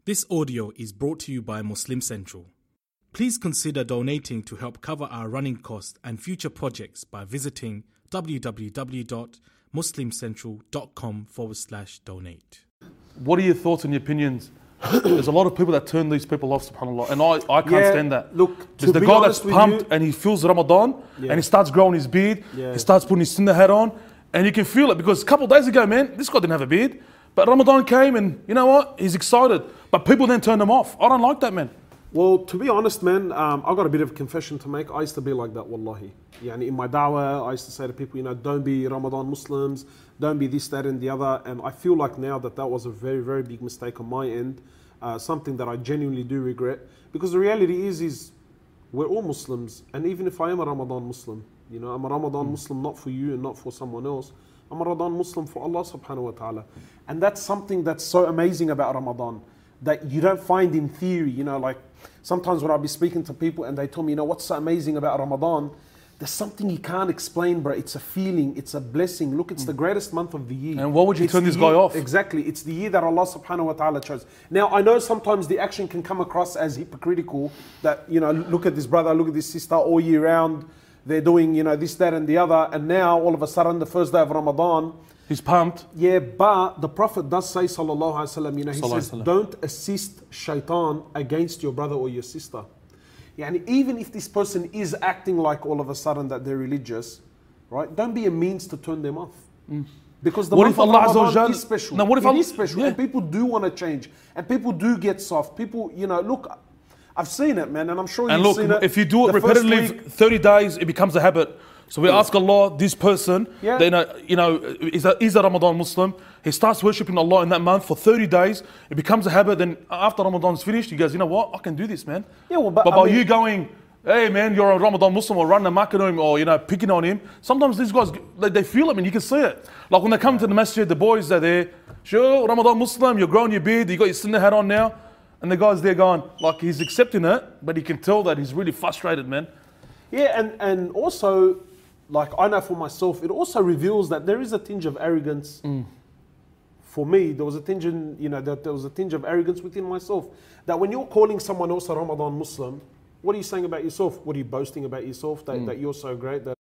This audio is brought to you by Muslim Central. Please consider donating to help cover our running costs and future projects by visiting www.muslimcentral.com/donate. What are your thoughts and your opinions? There's a lot of people that turn these people off, subhanAllah, and I can't stand that. Look, there's the guy that's pumped and he feels Ramadan and he starts growing his beard, he starts putting his sunnah hat on, and you can feel it because a couple of days ago, man, this guy didn't have a beard, but Ramadan came and you know what? He's excited, but people then turn him off. I don't like that, man. Well, to be honest, man, I've got a bit of a confession to make. I used to be like that, wallahi. Yani in my da'wah, I used to say to people, don't be Ramadan Muslims, don't be this, that, and the other. And I feel like now that was a very, very big mistake on my end. Something that I genuinely do regret. Because the reality is we're all Muslims. And even if I am a Ramadan Muslim, I'm a Ramadan Muslim not for you and not for someone else. I'm a Ramadan Muslim for Allah subhanahu wa ta'ala. And that's something that's so amazing about Ramadan, that you don't find in theory. Like sometimes when I'll be speaking to people and they tell me, what's so amazing about Ramadan? There's something you can't explain, bro. It's a feeling, it's a blessing. Look, it's the greatest month of the year. And why would you turn this guy off? Exactly. It's the year that Allah subhanahu wa ta'ala chose. Now, I know sometimes the action can come across as hypocritical, that, look at this brother, look at this sister all year round. They're doing, this, that, and the other. And now, all of a sudden, the first day of Ramadan, he's pumped. Yeah, but the Prophet does say, sallallahu alaihi wasallam, he says, don't assist shaitan against your brother or your sister. Yani, even if this person is acting like all of a sudden that they're religious, right? Don't be a means to turn them off. Because the month of Ramadan is special. Now, what if it is special, and people do want to change, and people do get soft. People, look, I've seen it, man, and I'm sure you've seen it. If you do it repetitively, 30 days, it becomes a habit. So we ask Allah, this person, is a Ramadan Muslim. He starts worshipping Allah in that month for 30 days. It becomes a habit. Then after Ramadan's finished, he goes, you know what? I can do this, man. Yeah, well, but by you going, hey, man, you're a Ramadan Muslim, or running a market on him, or picking on him. Sometimes these guys, they feel it, man. You can see it. Like when they come to the masjid, the boys are there. Sure, Ramadan Muslim, you're growing your beard, you got your sunnah hat on now, and the guy's there going, like he's accepting it, but he can tell that he's really frustrated, man. Yeah, and also, like I know for myself, it also reveals that there is a tinge of arrogance. For me, there was a tinge of arrogance within myself. That when you're calling someone else a Ramadan Muslim, what are you saying about yourself? What are you boasting about yourself? That you're so great? That